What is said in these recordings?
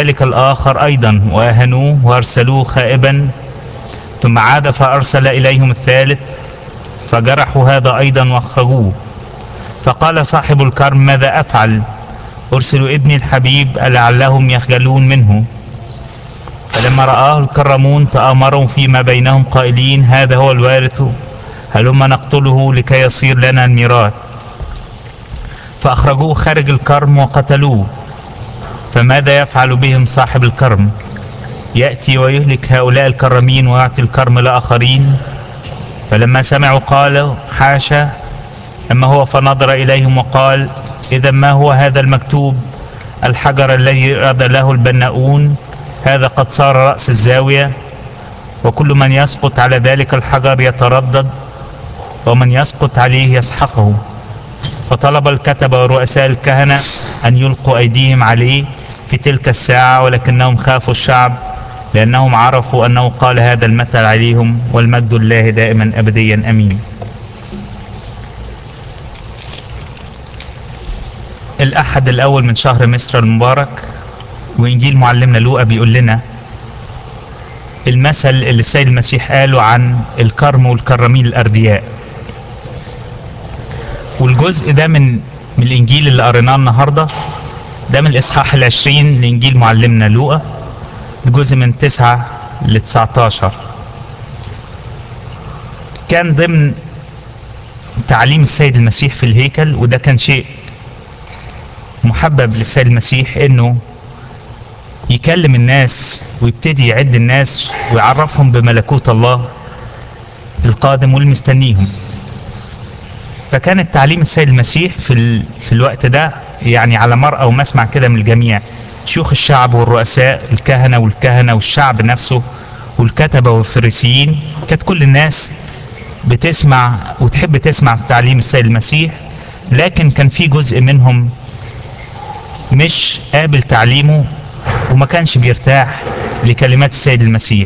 ذلك الآخر أيضا وأهنوه وأرسلوه خائبا. ثم عاد فأرسل إليهم الثالث فجرحوا هذا أيضا وأخرجوه. فقال صاحب الكرم: ماذا أفعل؟ أرسل ابني الحبيب لعلهم يخجلون منه. فلما رآه الكرمون تآمروا فيما بينهم قائلين: هذا هو الوارث، هلما نقتله لكي يصير لنا الميراث. فأخرجوه خارج الكرم وقتلوه. فماذا يفعل بهم صاحب الكرم؟ يأتي ويهلك هؤلاء الكرمين ويعطي الكرم لآخرين؟ فلما سمعوا قالوا: حاشا. أما هو فنظر إليهم وقال: إذا ما هو هذا المكتوب؟ الحجر الذي رد له البناؤون هذا قد صار رأس الزاوية، وكل من يسقط على ذلك الحجر يتردد، ومن يسقط عليه يسحقه. فطلب الكتبة ورؤساء الكهنة أن يلقوا أيديهم عليه في تلك الساعة، ولكنهم خافوا الشعب لأنهم عرفوا أنه قال هذا المثل عليهم. والمجد لله دائما أبديا أمين. الأحد الأول من شهر مصر المبارك، وإنجيل معلمنا لوقا بيقول لنا المثل اللي السيد المسيح قاله عن الكرم والكرمين الأردياء. والجزء ده من الإنجيل اللي قريناه النهارده ده من الإصحاح 20 لإنجيل معلمنا لوقا، الجزء من 9 ل 19. كان ضمن تعليم السيد المسيح في الهيكل، وده كان شيء محبب للسيد المسيح انه يكلم الناس ويبتدي يعد الناس ويعرفهم بملكوت الله القادم والمستنيهم. فكان التعليم السيد المسيح في الوقت ده يعني على مرأى ومسمع كده من الجميع، شيوخ الشعب والرؤساء الكهنة والشعب نفسه والكتبة والفريسيين. كانت كل الناس بتسمع وتحب تسمع تعليم السيد المسيح، لكن كان في جزء منهم مش قابل تعليمه وما كانش بيرتاح لكلمات السيد المسيح.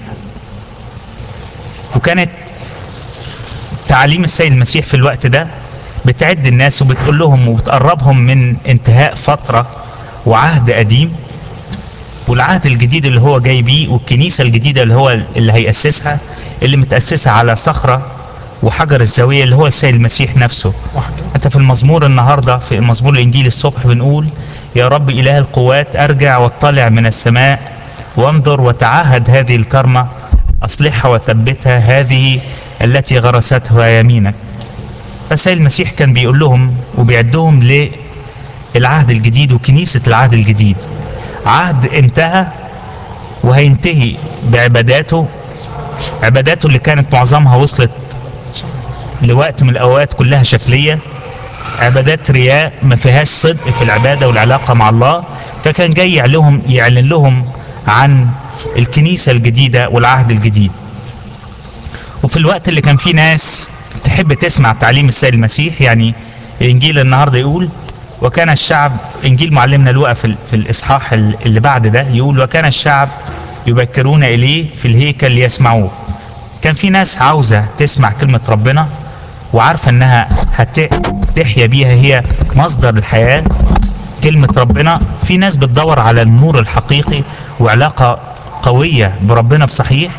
وكانت تعليم السيد المسيح في الوقت ده بتعد الناس وبتقول لهم وبتقربهم من انتهاء فترة وعهد قديم والعهد الجديد اللي هو جاي بيه، والكنيسة الجديدة اللي هيأسسها، اللي متأسسة على صخرة وحجر الزاوية اللي هو السيد المسيح نفسه. حتى في المزمور النهاردة في مزمور الإنجيل الصبح بنقول: يا رب إله القوات أرجع واطلع من السماء وانظر وتعهد هذه الكرمة، أصلحها وثبتها، هذه التي غرستها يمينك. فالسيد المسيح كان بيقول لهم وبيعدهم للعهد الجديد وكنيسة العهد الجديد، عهد انتهى وهينتهي بعباداته اللي كانت معظمها وصلت لوقت من الأوقات كلها شكلية، عبادات رياء ما فيهاش صدق في العبادة والعلاقة مع الله. فكان جاي يعلن لهم عن الكنيسة الجديدة والعهد الجديد. وفي الوقت اللي كان فيه ناس تحب تسمع تعليم السيد المسيح، يعني الإنجيل النهاردة يقول: وكان الشعب، إنجيل معلمنا لوقا في الإصحاح اللي بعد ده يقول: وكان الشعب يبكرون إليه في الهيكل ليسمعوه. كان في ناس عاوزة تسمع كلمة ربنا وعارفة انها هتحيا بيها، هي مصدر الحياة كلمة ربنا. في ناس بتدور على النور الحقيقي وعلاقة قوية بربنا بصحيح.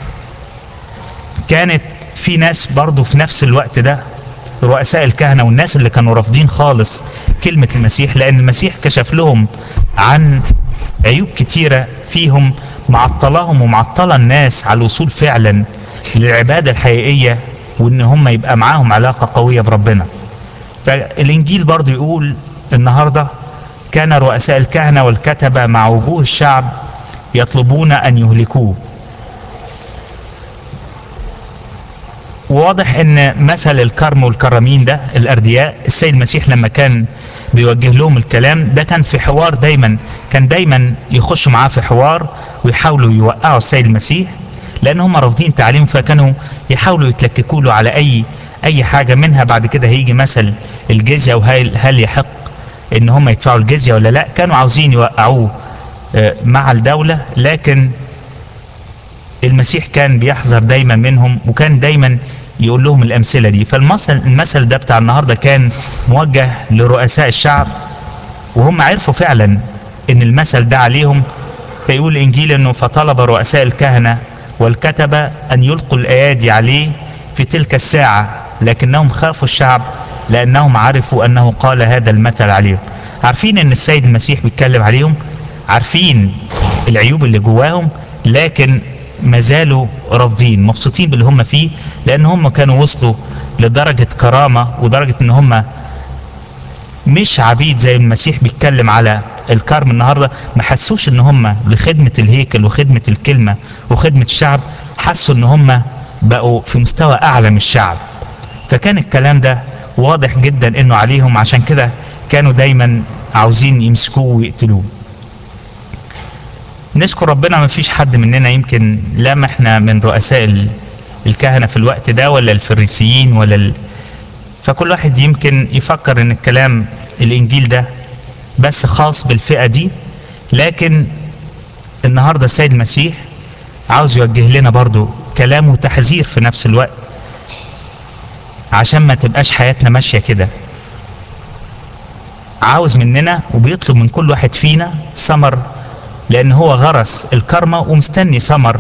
كانت في ناس برضو في نفس الوقت ده رؤساء الكهنة والناس اللي كانوا رافضين خالص كلمة المسيح، لأن المسيح كشف لهم عن عيوب كتيرة فيهم معطلهم ومعطلة الناس على الوصول فعلا للعبادة الحقيقية وإن هم يبقى معاهم علاقة قوية بربنا. فالإنجيل برضو يقول النهاردة: كان رؤساء الكهنة والكتبة مع وجوه الشعب يطلبون أن يهلكوه. وواضح ان مثل الكرم والكرمين ده الأردياء، السيد المسيح لما كان بيوجه لهم الكلام ده كان في حوار، كان دايما يخشوا معاه في حوار ويحاولوا يوقعوا السيد المسيح، لان هم رافضين تعليم، فكانوا يحاولوا يتلككوا له على اي حاجة منها. بعد كده هيجي مثل الجزية، وهل يحق ان هم يدفعوا الجزية ولا لا. كانوا عاوزين يوقعوه مع الدولة، لكن المسيح كان بيحذر دايما منهم، وكان دايما يقول لهم الأمثلة دي. فالمثل ده بتاع النهاردة كان موجه لرؤساء الشعب، وهم عرفوا فعلا ان المثل ده عليهم، فيقول الإنجيل أنه فطلب رؤساء الكهنة والكتبة أن يلقوا الأيادي عليه في تلك الساعة، لكنهم خافوا الشعب لأنهم عرفوا أنه قال هذا المثل عليهم. عارفين أن السيد المسيح بيتكلم عليهم، عارفين العيوب اللي جواهم، لكن ما زالوا رافضين، مبسوطين باللي هم فيه، لأن هم كانوا وصلوا لدرجة كرامة ودرجة أن هم مش عبيد زي المسيح بيتكلم على الكرم النهارده. ما حسوش ان هم لخدمه الهيكل وخدمه الكلمه وخدمه الشعب، حسوا ان هم بقوا في مستوى اعلى من الشعب. فكان الكلام ده واضح جدا انه عليهم، عشان كده كانوا دايما عاوزين يمسكوه ويقتلوه. نشكر ربنا ما فيش حد مننا يمكن لا احنا من رؤساء الكهنه في الوقت ده ولا الفريسيين فكل واحد يمكن يفكر ان الكلام الانجيل ده بس خاص بالفئة دي، لكن النهاردة السيد المسيح عاوز يوجه لنا برضو كلام وتحذير في نفس الوقت، عشان ما تبقاش حياتنا ماشية كده. عاوز مننا وبيطلب من كل واحد فينا ثمر، لان هو غرس الكرمة ومستني ثمر،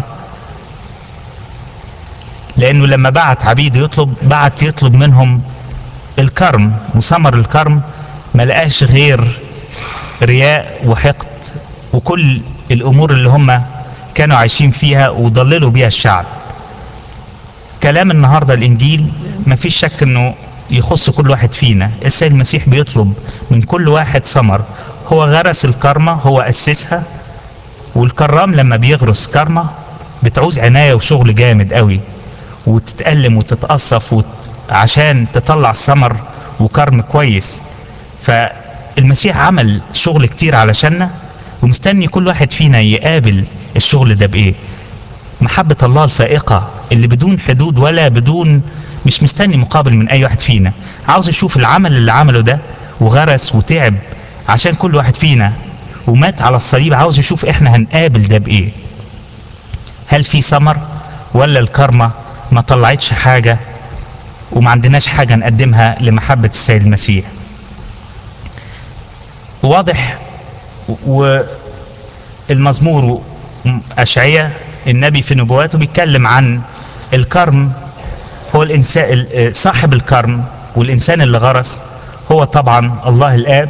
لانه لما بعت عبيد يطلب منهم الكرم وثمر الكرم، ما لقاش غير رياء وحقد وكل الامور اللي هم كانوا عايشين فيها وضللوا بيها الشعب. كلام النهارده الانجيل ما فيش شك انه يخص كل واحد فينا. السيد المسيح بيطلب من كل واحد ثمر. هو غرس الكرمة، هو اسسها، والكرام لما بيغرس كرمة بتعوز عناية وشغل جامد قوي، وتتألم وتتقصف عشان تطلع الثمر وكرم كويس. فالمسيح عمل شغل كتير علشاننا، ومستني كل واحد فينا يقابل الشغل ده بايه. محبة الله الفائقة اللي بدون حدود ولا مش مستني مقابل من اي واحد فينا، عاوز يشوف العمل اللي عمله ده وغرس وتعب عشان كل واحد فينا ومات على الصليب. عاوز يشوف احنا هنقابل ده بايه، هل في ثمر ولا الكرمة ما طلعتش حاجة وما عندناش حاجة نقدمها لمحبة السيد المسيح. واضح. والمزمور أشعياء النبي في نبواته بيتكلم عن الكرم، هو الإنسان صاحب الكرم، والإنسان اللي غرس هو طبعا الله الآب.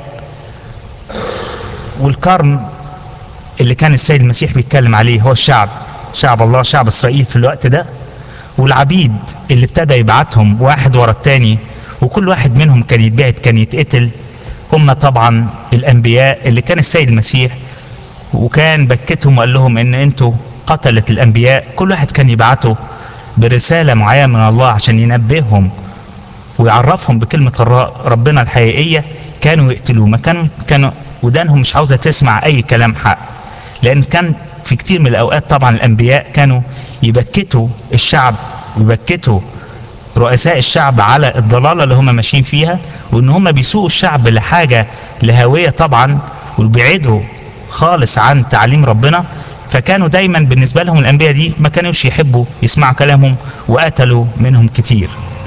والكرم اللي كان السيد المسيح بيتكلم عليه هو شعب الله، شعب إسرائيل في الوقت ده. والعبيد اللي ابتدى يبعتهم واحد ورا التاني، وكل واحد منهم كان يتبعت كان يتقتل، هم طبعا الانبياء اللي كان السيد المسيح وكان بكتهم وقال لهم ان انتوا قتلت الانبياء. كل واحد كان يبعته برسالة معينة من الله عشان ينبههم ويعرفهم بكلمة ربنا الحقيقية، كانوا يقتلوه. ما كانوا ودانهم مش عاوزة تسمع اي كلام حق، لان كان في كتير من الاوقات طبعا الانبياء كانوا يبكتوا الشعب ويبكتوا رؤساء الشعب على الضلالة اللي هم ماشيين فيها، وان هم بيسوقوا الشعب لحاجة لهوية طبعا، وبيعيدوا خالص عن تعليم ربنا. فكانوا دايما بالنسبة لهم الانبياء دي ما كانوش يحبوا يسمعوا كلامهم، وقتلوا منهم كتير.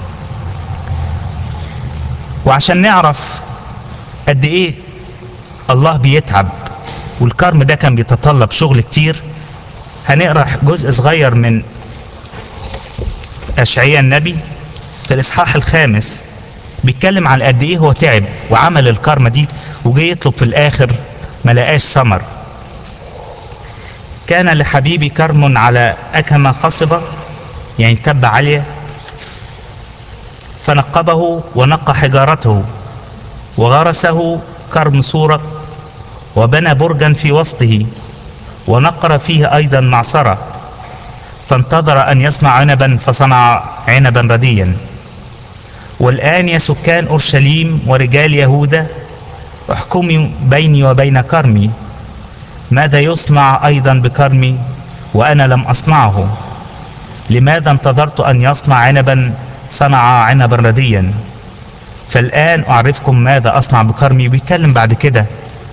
وعشان نعرف قد ايه الله بيتعب والكرم ده كان بيتطلب شغل كتير، هنقرأ جزء صغير من أشعياء النبي في الإصحاح الخامس، بيتكلم عن قد ايه هو تعب وعمل الكرمة دي، وجاي يطلب في الآخر ما لقاش ثمر. كان لحبيبي كرم على أكمة خصبة، يعني تبة عالية، فنقبه ونقى حجارته وغرسه كرم صورة، وبنى برجا في وسطه ونقر فيه أيضا معصرة، فانتظر أن يصنع عنبا فصنع عنبا رديا. والآن يا سكان أورشليم ورجال يهوذا، احكموا بيني وبين كرمي، ماذا يصنع أيضا بكرمي وأنا لم أصنعه؟ لماذا انتظرت أن يصنع عنبا صنع عنبا رديا؟ فالآن أعرفكم ماذا أصنع بكرمي. بيتكلم بعد كده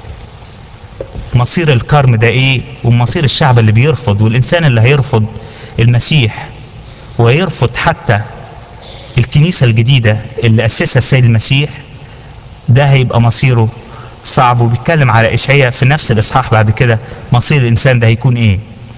مصير الكرم ده ايه، ومصير الشعب اللي بيرفض، والإنسان اللي هيرفض المسيح ويرفض حتى الكنيسة الجديدة اللي أسسها السيد المسيح، ده هيبقى مصيره صعب، وبيتكلم على اشعياء في نفس الاصحاح بعد كده مصير الانسان ده هيكون ايه.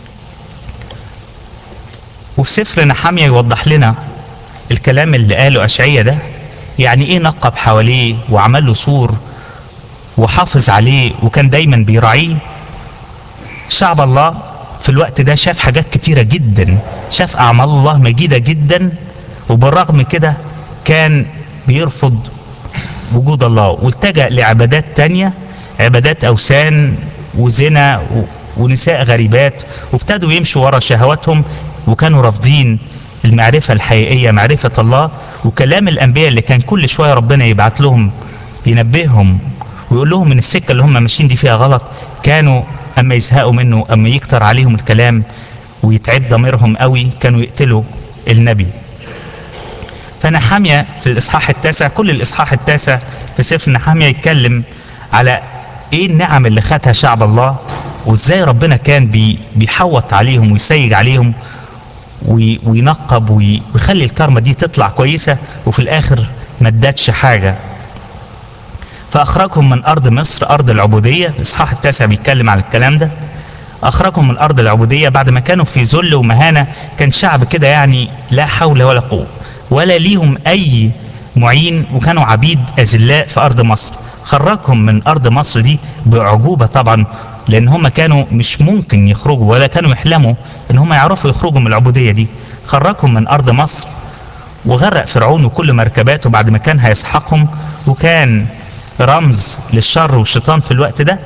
وفي سفر نحميا يوضح لنا الكلام اللي قاله اشعياء ده يعني ايه، نقب حواليه وعمل له سور وحافظ عليه وكان دايما بيراعيه. شعب الله في الوقت ده شاف حاجات كتيرة جدا، شاف اعمال الله مجيدة جدا، وبالرغم كده كان بيرفض وجود الله والتجأ لعبادات تانية، عبادات اوثان وزنا ونساء غريبات، وابتدوا يمشوا ورا شهواتهم، وكانوا رافضين المعرفة الحقيقية، معرفة الله وكلام الانبياء اللي كان كل شوية ربنا يبعت لهم ينبههم ويقول لهم ان السكة اللي هم ماشيين دي فيها غلط. كانوا اما يزهقوا منه، اما يكتر عليهم الكلام ويتعب ضميرهم قوي، كانوا يقتلوا النبي. فنحميا في الاصحاح التاسع، كل الاصحاح التاسع في سفر نحميا يتكلم على ايه النعم اللي خدها شعب الله، وازاي ربنا كان بيحوط عليهم ويسيج عليهم وينقب ويخلي الكرمة دي تطلع كويسة، وفي الاخر ما ادتش حاجة. فاخرجهم من ارض مصر، ارض العبودية. الاصحاح التاسع بيتكلم عن الكلام ده. اخرجهم من ارض العبودية بعد ما كانوا في ذل ومهانة، كان شعب كده يعني لا حول ولا قوة ولا ليهم اي معين، وكانوا عبيد اذلاء في ارض مصر. خرجهم من ارض مصر دي باعجوبة طبعا، لان هم كانوا مش ممكن يخرجوا ولا كانوا يحلموا ان هم يعرفوا يخرجوا من العبودية دي. خرجهم من ارض مصر وغرق فرعون وكل مركباته بعد ما كان هيسحقهم، وكان رمز للشر والشيطان في الوقت ده.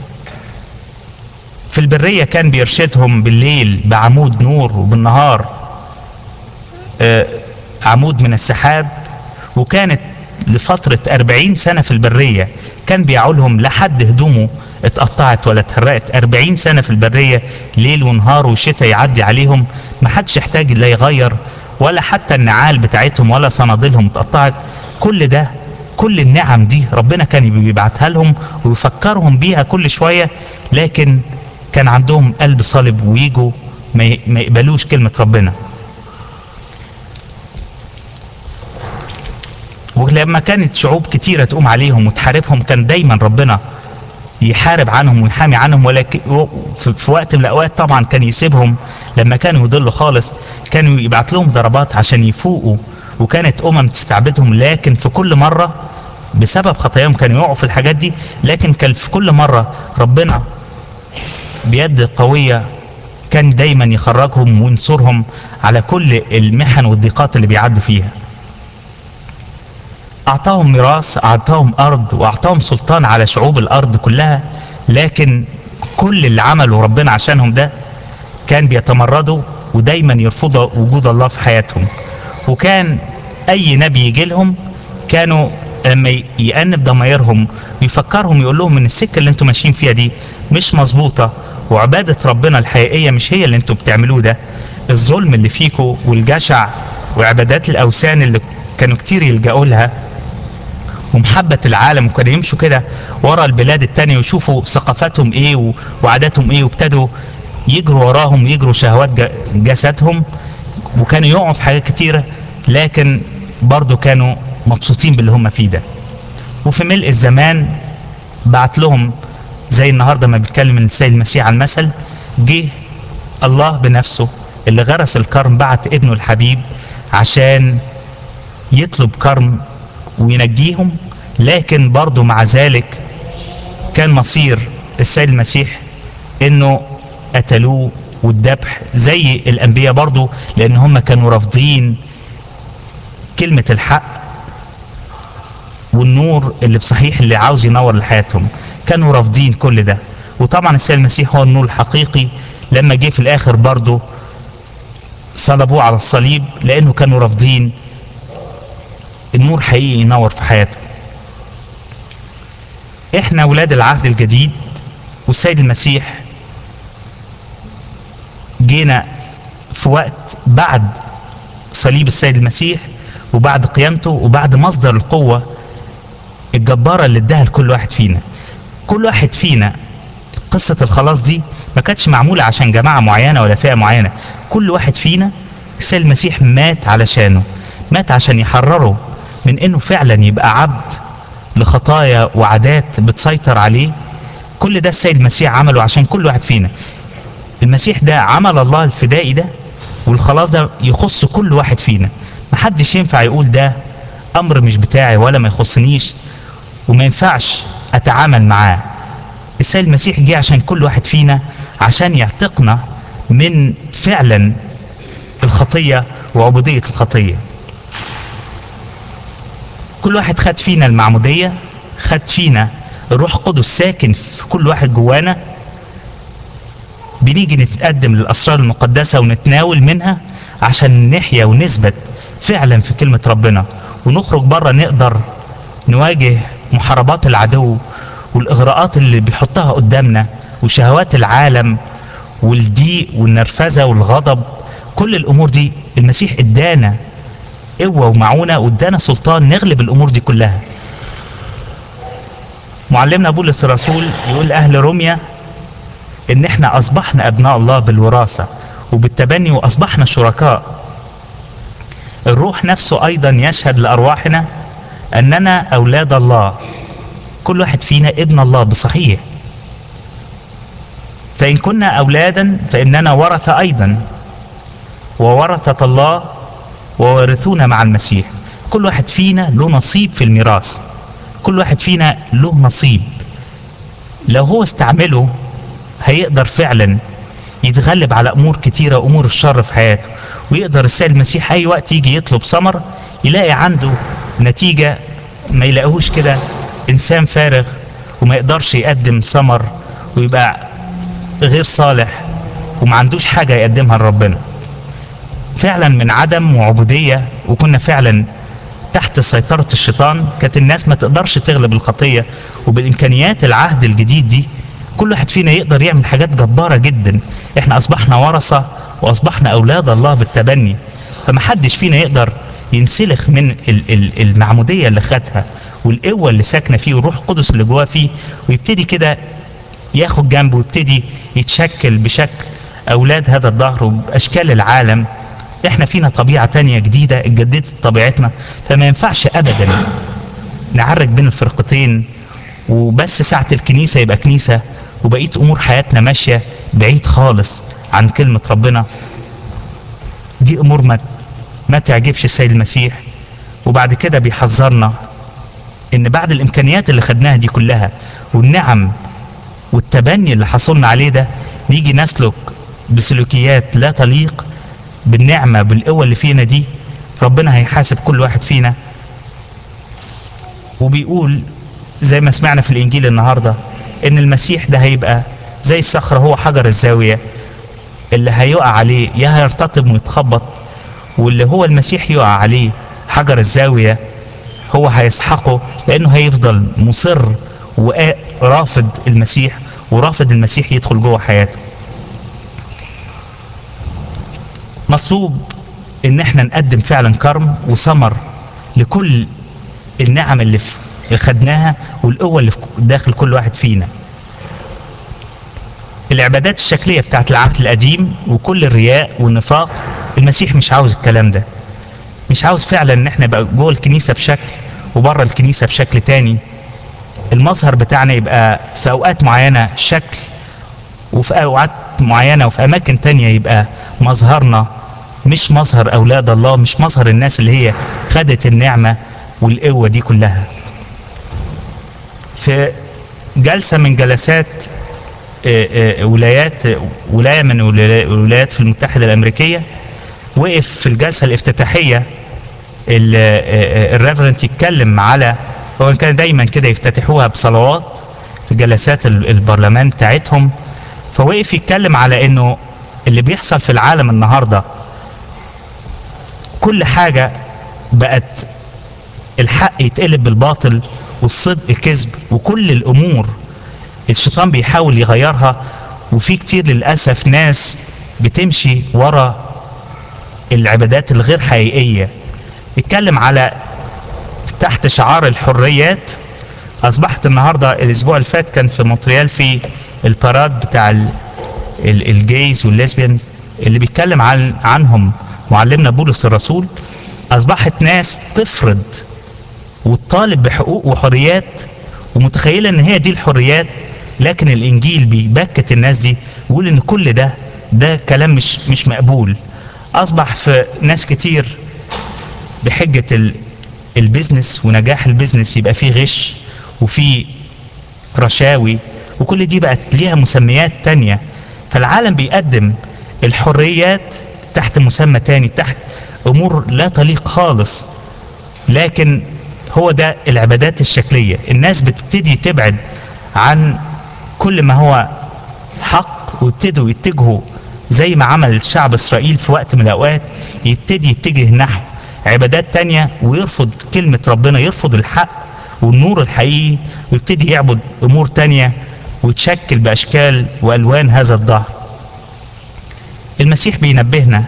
في البرية كان بيرشدهم بالليل بعمود نور، وبالنهار عمود من السحاب. وكانت لفترة 40 سنة في البرية كان بيعولهم لحد هدومه اتقطعت ولا اتهرقت. 40 سنة في البرية ليل ونهار وشتاء يعدي عليهم، ما حدش يحتاج لا يغير ولا حتى النعال بتاعتهم ولا صناديلهم اتقطعت. كل ده، كل النعم دي ربنا كان بيبعتها لهم ويفكرهم بيها كل شوية، لكن كان عندهم قلب صلب ويجوا ما يقبلوش كلمة ربنا. ولما كانت شعوب كتيرة تقوم عليهم وتحاربهم، كان دايما ربنا يحارب عنهم ويحامي عنهم. ولكن في وقت من الأوقات طبعا كان يسيبهم لما كانوا يضلوا خالص، كانوا يبعت لهم ضربات عشان يفوقوا، وكانت تستعبدهم. لكن في كل مرة بسبب خطاياهم كانوا يقعوا في الحاجات دي، لكن كان في كل مرة ربنا بيد قوية كان دايما يخرجهم وينصرهم على كل المحن والضيقات اللي بيعدوا فيها. اعطاهم ميراث، اعطاهم ارض، واعطاهم سلطان على شعوب الارض كلها، لكن كل اللي عمله ربنا عشانهم ده كان بيتمردوا ودايما يرفضوا وجود الله في حياتهم. وكان اي نبي يجي لهم كانوا لما يأنب ضمايرهم ويفكرهم يقول لهم ان السكه اللي انتم ماشيين فيها دي مش مظبوطه، وعباده ربنا الحقيقيه مش هي اللي انتم بتعملوه ده. الظلم اللي فيكم والجشع وعبادات الاوثان اللي كانوا كتير يلجأوا لها ومحبة العالم، وكانوا يمشوا كده ورا البلاد التانية ويشوفوا ثقافتهم ايه وعاداتهم ايه، وابتدوا يجروا وراهم، يجروا شهوات جسدهم، وكانوا يقعوا في حاجات كتيرة، لكن برضو كانوا مبسوطين باللي هم فيه ده. وفي ملء الزمان بعت لهم زي النهاردة ما بيتكلم السيد المسيح على المثل، جه الله بنفسه اللي غرس الكرم، بعت ابنه الحبيب عشان يطلب كرم وينجيهم. لكن برضو مع ذلك كان مصير السيد المسيح انه قتلوه والذبح زي الانبياء برضو، لان هم كانوا رافضين كلمة الحق والنور اللي بصحيح اللي عاوز ينور لحياتهم، كانوا رافضين كل ده. وطبعا السيد المسيح هو النور الحقيقي، لما جه في الاخر برضو صلبوه على الصليب لانه كانوا رافضين النور حقيقي ينور في حياتهم. احنا ولاد العهد الجديد، والسيد المسيح جينا في وقت بعد صليب السيد المسيح وبعد قيامته وبعد مصدر القوة الجبارة اللي اداها لكل واحد فينا. كل واحد فينا قصة الخلاص دي ما كانتش معمولة عشان جماعة معينة ولا فئة معينة. كل واحد فينا السيد المسيح مات علشانه، مات عشان يحرره من انه فعلا يبقى عبد لخطايا وعادات بتسيطر عليه. كل ده السيد المسيح عمله عشان كل واحد فينا. المسيح ده عمل الله الفدائي ده، والخلاص ده يخص كل واحد فينا. محدش ينفع يقول ده امر مش بتاعي ولا ما يخصنيش وما ينفعش اتعامل معاه. السيد المسيح جه عشان كل واحد فينا، عشان يعتقنا من فعلا الخطية وعبودية الخطية. كل واحد خد فينا المعمودية، خد فينا الروح القدس ساكن في كل واحد جوانا. بنيجي نتقدم للأسرار المقدسة ونتناول منها عشان نحيا ونثبت فعلا في كلمة ربنا، ونخرج بره نقدر نواجه محاربات العدو والإغراءات اللي بيحطها قدامنا وشهوات العالم والضيق والنرفزة والغضب. كل الأمور دي المسيح ادانا قوة ومعونة وادانا سلطان نغلب الأمور دي كلها. معلمنا بولس الرسول يقول لأهل روميا إن إحنا أصبحنا أبناء الله بالوراثة وبالتبني، وأصبحنا شركاء. الروح نفسه أيضا يشهد لأرواحنا أننا أولاد الله. كل واحد فينا ابن الله بصحيح. فإن كنا أولادا فإننا ورثة أيضا، وورثة الله ووارثون مع المسيح. كل واحد فينا له نصيب في الميراث. كل واحد فينا له نصيب لو هو استعمله هيقدر فعلا يتغلب على امور كتيرة، امور الشر في حياته. ويقدر السيد المسيح اي وقت يجي يطلب ثمر يلاقي عنده نتيجة، ما يلاقيهوش كده انسان فارغ وما يقدرش يقدم ثمر ويبقى غير صالح وما عندوش حاجة يقدمها لربنا. فعلا من عدم وعبودية، وكنا فعلا تحت سيطرة الشيطان، كانت الناس ما تقدرش تغلب الخطية. وبالإمكانيات العهد الجديد دي كل واحد فينا يقدر يعمل حاجات جبارة جدا. احنا أصبحنا ورثة وأصبحنا أولاد الله بالتبني. فمحدش فينا يقدر ينسلخ من المعمودية اللي خدها والقوة اللي ساكنة فيه والروح القدس اللي جواه فيه، ويبتدي كده ياخد جنبه ويبتدي يتشكل بشكل أولاد هذا الدهر وبأشكال العالم. احنا فينا طبيعة تانية جديدة اتجددت طبيعتنا. فما ينفعش ابدا نعرج بين الفرقتين وبس ساعة الكنيسة يبقى كنيسة وبقية امور حياتنا ماشية بعيد خالص عن كلمة ربنا. دي امور ما تعجبش السيد المسيح. وبعد كده بيحذرنا ان بعد الامكانيات اللي خدناها دي كلها والنعم والتبني اللي حصلنا عليه ده، نيجي نسلك بسلوكيات لا تليق بالنعمة بالقوة اللي فينا دي. ربنا هيحاسب كل واحد فينا. وبيقول زي ما سمعنا في الإنجيل النهاردة إن المسيح ده هيبقى زي الصخرة، هو حجر الزاوية اللي هيقع عليه يا هيرتطم ويتخبط، واللي هو المسيح يقع عليه حجر الزاوية هو هيسحقه، لأنه هيفضل مصر ورافض المسيح ورافض المسيح يدخل جوه حياته. مطلوب ان احنا نقدم فعلا كرم وثمر لكل النعم اللي خدناها والقوة اللي داخل كل واحد فينا. العبادات الشكلية بتاعت العهد القديم وكل الرياء والنفاق، المسيح مش عاوز الكلام ده. مش عاوز فعلا ان احنا نبقى جوه الكنيسة بشكل وبره الكنيسة بشكل تاني. المظهر بتاعنا يبقى في اوقات معينة شكل، وفي اوقات معينة وفي اماكن تانية يبقى مظهرنا مش مظهر اولاد الله، مش مظهر الناس اللي هي خدت النعمة والقوة دي كلها. في جلسة من جلسات ولاية من الولايات في المتحدة الامريكية، وقف في الجلسة الافتتاحية الريفرنت يتكلم على، هو كان دايما كده يفتتحوها بصلوات في جلسات البرلمان بتاعتهم. فوقف يتكلم على انه اللي بيحصل في العالم النهاردة كل حاجة بقت الحق يتقلب بالباطل والصدق كذب، وكل الامور الشيطان بيحاول يغيرها. وفي كتير للأسف ناس بتمشي ورا العبادات الغير حقيقية. اتكلم على تحت شعار الحريات. اصبحت النهاردة الاسبوع اللي فات كان في مونتريال في الباراد بتاع الجيز والليسبيانز اللي بيتكلم عنهم معلمنا بولس الرسول. اصبحت ناس تفرض وتطالب بحقوق وحريات، ومتخيلة ان هي دي الحريات. لكن الانجيل بيبكت الناس دي ويقول ان كل ده كلام مش مقبول. اصبح في ناس كتير بحجة البيزنس ونجاح البيزنس يبقى فيه غش وفيه رشاوي، وكل دي بقت ليها مسميات تانية. فالعالم بيقدم الحريات تحت مسمى تاني، تحت امور لا تليق خالص. لكن هو ده العبادات الشكلية. الناس بتبتدي تبعد عن كل ما هو حق، ويبتدوا يتجهوا زي ما عمل شعب اسرائيل في وقت من الاوقات، يبتدي يتجه نحو عبادات تانية ويرفض كلمة ربنا، يرفض الحق والنور الحقيقي، ويبتدي يعبد امور تانية ويتشكل باشكال والوان هذا الدهر. المسيح بينبهنا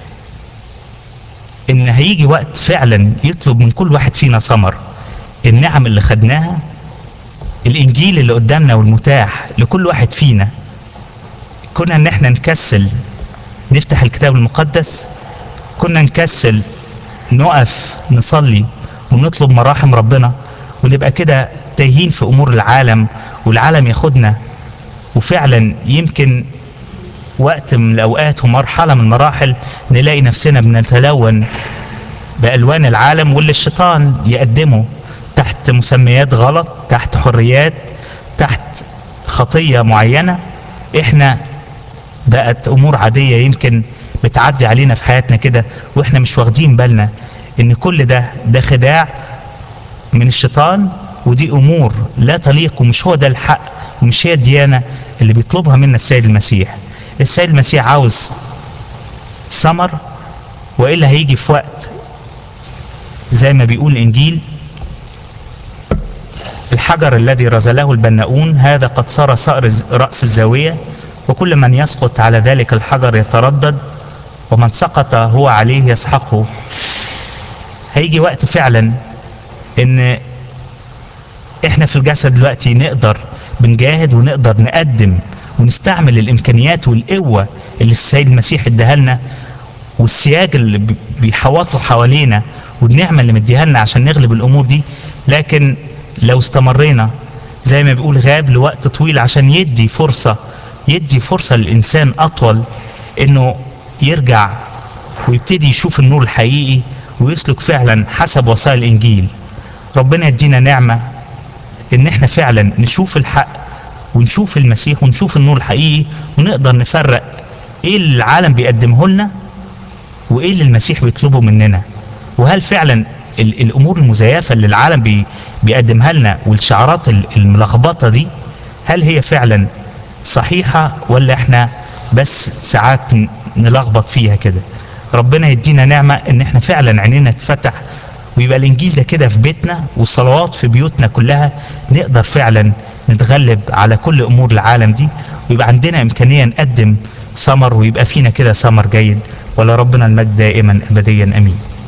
ان هيجي وقت فعلا يطلب من كل واحد فينا ثمر النعم اللي خدناها، الانجيل اللي قدامنا والمتاح لكل واحد فينا. كنا ان احنا نكسل نفتح الكتاب المقدس، كنا نكسل نقف نصلي ونطلب مراحم ربنا، ونبقى كده تايهين في امور العالم والعالم ياخدنا. وفعلا يمكن وقت من الاوقات ومرحله من المراحل نلاقي نفسنا بنتلون بالوان العالم واللي الشيطان يقدمه تحت مسميات غلط، تحت حريات، تحت خطيه معينه. احنا بقت امور عاديه يمكن بتعدي علينا في حياتنا كده واحنا مش واخدين بالنا ان كل ده خداع من الشيطان، ودي امور لا تليق، ومش هو ده الحق، ومش هي الديانه اللي بيطلبها منا السيد المسيح. السيد المسيح عاوز ثمر، والا هيجي في وقت زي ما بيقول الانجيل: الحجر الذي رزله البناؤون هذا قد صار صقر رأس الزاوية، وكل من يسقط على ذلك الحجر يتردد، ومن سقط هو عليه يسحقه. هيجي وقت فعلا ان احنا في الجسد دلوقتي نقدر بنجاهد ونقدر نقدم ونستعمل الامكانيات والقوة اللي السيد المسيح اداها لنا، والسياج اللي بيحوطوا حوالينا، والنعمة اللي مديها لنا عشان نغلب الامور دي. لكن لو استمرينا زي ما بيقول غاب لوقت طويل عشان يدي فرصة للإنسان أطول إنه يرجع ويبتدي يشوف النور الحقيقي ويسلك فعلا حسب وصايا الإنجيل. ربنا يدينا نعمة إن إحنا فعلا نشوف الحق ونشوف المسيح ونشوف النور الحقيقي، ونقدر نفرق إيه اللي العالم بيقدمه لنا وإيه اللي المسيح بيطلبه مننا. وهل فعلا الامور المزيفه اللي العالم بيقدمها لنا والشعارات الملخبطه دي، هل هي فعلا صحيحه ولا احنا بس ساعات نلخبط فيها كده؟ ربنا يدينا نعمه ان احنا فعلا عينينا تفتح، ويبقى الانجيل ده كده في بيتنا والصلوات في بيوتنا كلها، نقدر فعلا نتغلب على كل امور العالم دي، ويبقى عندنا امكانيه نقدم ثمر، ويبقى فينا كده ثمر جيد. ولربنا المجد دائما ابديا امين.